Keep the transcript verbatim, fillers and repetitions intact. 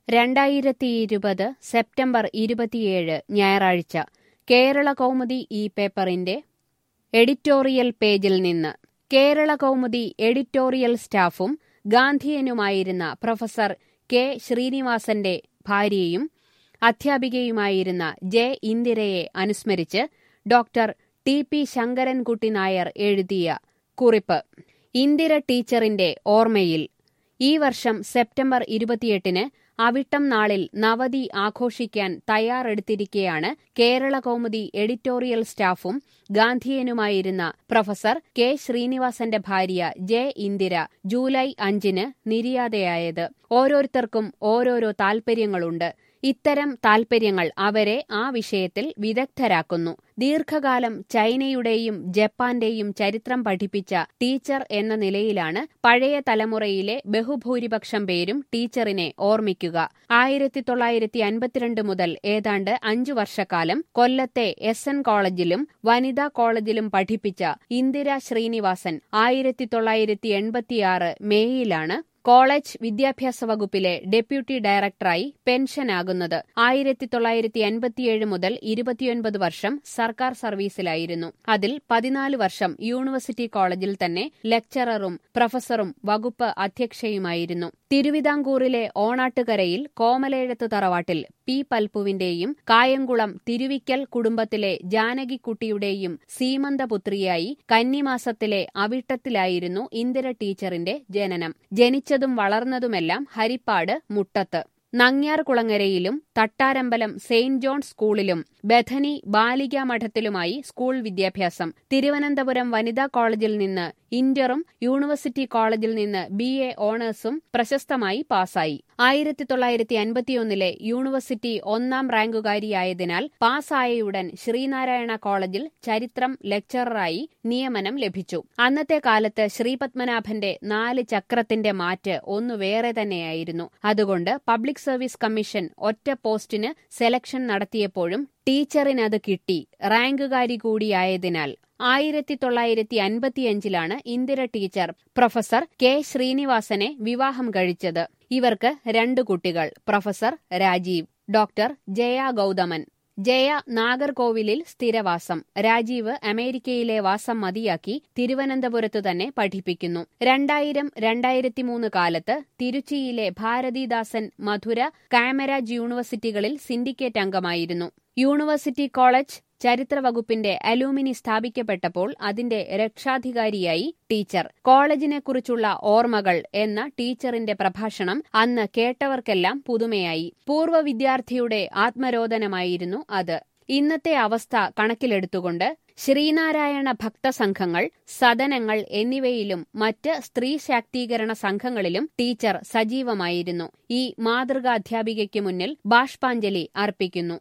രണ്ടായിരത്തി ഇരുപത് സെപ്റ്റംബർ ഇരുപത്തിയേഴ് ഞായറാഴ്ച കേരള കൗമുദി ഈ പേപ്പറിന്റെ എഡിറ്റോറിയൽ പേജിൽ നിന്ന് കേരള കൗമുദി എഡിറ്റോറിയൽ സ്റ്റാഫും ഗാന്ധിയനുമായിരുന്ന പ്രൊഫസർ കെ ശ്രീനിവാസന്റെ ഭാര്യയും അധ്യാപികയുമായിരുന്ന ജെ ഇന്ദിരയെ അനുസ്മരിച്ച് doctor T P Sankarankutty Nair എഴുതിയ കുറിപ്പ്. ഇന്ദിര ടീച്ചറിന്റെ ഓർമ്മയിൽ ഈ വർഷം സെപ്റ്റംബർ ഇരുപത്തിയെട്ടിന് അവിട്ടം നാളിൽ നവതി ആഘോഷിക്കാൻ തയ്യാറെടുത്തിരിക്കെയാണ് കേരള കൗമുദി എഡിറ്റോറിയൽ സ്റ്റാഫും ഗാന്ധിയനുമായിരുന്ന പ്രൊഫസർ കെ ശ്രീനിവാസന്റെ ഭാര്യ ജെ ഇന്ദിര ജൂലൈ അഞ്ചിന് നിര്യാതയായത്. ഓരോരുത്തർക്കും ഓരോരോ താൽപര്യങ്ങളുണ്ട്. ഇത്തരം താൽപര്യങ്ങൾ അവരെ ആ വിഷയത്തിൽ വിദഗ്ധരാക്കുന്നു. ദീർഘകാലം ചൈനയുടെയും ജപ്പാന്റെയും ചരിത്രം പഠിപ്പിച്ച ടീച്ചർ എന്ന നിലയിലാണ് പഴയ തലമുറയിലെ ബഹുഭൂരിപക്ഷം പേരും ടീച്ചറിനെ ഓർമ്മിക്കുക. ആയിരത്തി തൊള്ളായിരത്തി അൻപത്തിരണ്ട് മുതൽ ഏതാണ്ട് അഞ്ചു വർഷക്കാലം കൊല്ലത്തെ എസ് എൻ കോളേജിലും വനിതാ കോളേജിലും പഠിപ്പിച്ച ഇന്ദിര ശ്രീനിവാസൻ ആയിരത്തി തൊള്ളായിരത്തി എൺപത്തിയാറ് മേയിലാണ് കോളേജ് വിദ്യാഭ്യാസ വകുപ്പിലെ ഡെപ്യൂട്ടി ഡയറക്ടറായി പെൻഷനാകുന്നത്. ആയിരത്തി തൊള്ളായിരത്തി അൻപത്തിയേഴ് മുതൽ ഇരുപത്തിയൊൻപത് വർഷം സർക്കാർ സർവീസിലായിരുന്നു. അതിൽ പതിനാല് വർഷം യൂണിവേഴ്സിറ്റി കോളേജിൽ തന്നെ ലെക്ചററും പ്രൊഫസറും വകുപ്പ് അധ്യക്ഷയുമായിരുന്നു. തിരുവിതാംകൂറിലെ ഓണാട്ടുകരയിൽ കോമലേഴത്ത് തറവാട്ടിൽ പി പൽപ്പുവിന്റെയും കായംകുളം തിരുവിക്കൽ കുടുംബത്തിലെ ജാനകിക്കുട്ടിയുടെയും സീമന്തപുത്രിയായി കന്നിമാസത്തിലെ അവിട്ടത്തിലായിരുന്നു ഇന്ദിര ടീച്ചറിന്റെ ജനനം. ജനിച്ചതും വളർന്നതുമെല്ലാം ഹരിപ്പാട് മുട്ടത്ത്. നങ്ങ്യാർകുളങ്ങരയിലും തട്ടാരമ്പലം സെയിന്റ് ജോൺ സ്കൂളിലും ബഥനി ബാലികാ മഠത്തിലുമായി സ്കൂൾ വിദ്യാഭ്യാസം. തിരുവനന്തപുരം വനിതാ കോളേജിൽ നിന്ന് ഇന്ററും യൂണിവേഴ്സിറ്റി കോളേജിൽ നിന്ന് ബി എ ഓണേഴ്സും പ്രശസ്തമായി പാസായി. ആയിരത്തി തൊള്ളായിരത്തി അൻപത്തിയൊന്നിലെ യൂണിവേഴ്സിറ്റി ഒന്നാം റാങ്കുകാരിയായതിനാൽ പാസ്സായയുടൻ ശ്രീനാരായണ കോളേജിൽ ചരിത്രം ലെക്ചററായി നിയമനം ലഭിച്ചു. അന്നത്തെ കാലത്ത് ശ്രീപത്മനാഭന്റെ നാല് ചക്രത്തിന്റെ മാറ്റ് ഒന്നു വേറെ തന്നെയായിരുന്നു. അതുകൊണ്ട് പബ്ലിക് സർവീസ് കമ്മീഷൻ ഒറ്റ പോസ്റ്റിന് സെലക്ഷൻ നടത്തിയപ്പോഴും ടീച്ചറിനത് കിട്ടി. റാങ്കുകാരി കൂടിയായതിനാൽ ആയിരത്തി തൊള്ളായിരത്തി അൻപത്തിയഞ്ചിലാണ് ഇന്ദിര ടീച്ചർ പ്രൊഫസർ കെ ശ്രീനിവാസനെ വിവാഹം കഴിച്ചത്. ഇവർക്ക് രണ്ടു കുട്ടികൾ. Professor Rajeev, doctor Jaya Gauthaman. ജയ നാഗർകോവിലിൽ സ്ഥിരവാസം. രാജീവ് അമേരിക്കയിലെ വാസം മതിയാക്കി തിരുവനന്തപുരത്ത് തന്നെ പഠിപ്പിക്കുന്നു. രണ്ടായിരം രണ്ടായിരത്തിമൂന്ന് കാലത്ത് തിരുച്ചിയിലെ ഭാരതീദാസൻ, മധുര, കാമരാജ് യൂണിവേഴ്സിറ്റികളിൽ സിൻഡിക്കേറ്റ് അംഗമായിരുന്നു. യൂണിവേഴ്സിറ്റി കോളേജ് ചരിത്ര വകുപ്പിന്റെ അലൂമിനി സ്ഥാപിക്കപ്പെട്ടപ്പോൾ അതിന്റെ രക്ഷാധികാരിയായി ടീച്ചർ. കോളേജിനെക്കുറിച്ചുള്ള ഓർമ്മകൾ എന്ന ടീച്ചറിന്റെ പ്രഭാഷണം അന്ന് കേട്ടവർക്കെല്ലാം പുതുമയായി. പൂർവ്വ വിദ്യാർത്ഥിയുടെ ആത്മരോദനമായിരുന്നു അത്. ഇന്നത്തെ അവസ്ഥ കണക്കിലെടുത്തുകൊണ്ട് ശ്രീനാരായണ ഭക്തസംഘങ്ങൾ, സദനങ്ങൾ എന്നിവയിലും മറ്റ് സ്ത്രീ ശാക്തീകരണ സംഘങ്ങളിലും ടീച്ചർ സജീവമായിരുന്നു. ഈ മാതൃകാധ്യാപികയ്ക്ക് മുന്നിൽ ബാഷ്പാഞ്ജലി അർപ്പിക്കുന്നു.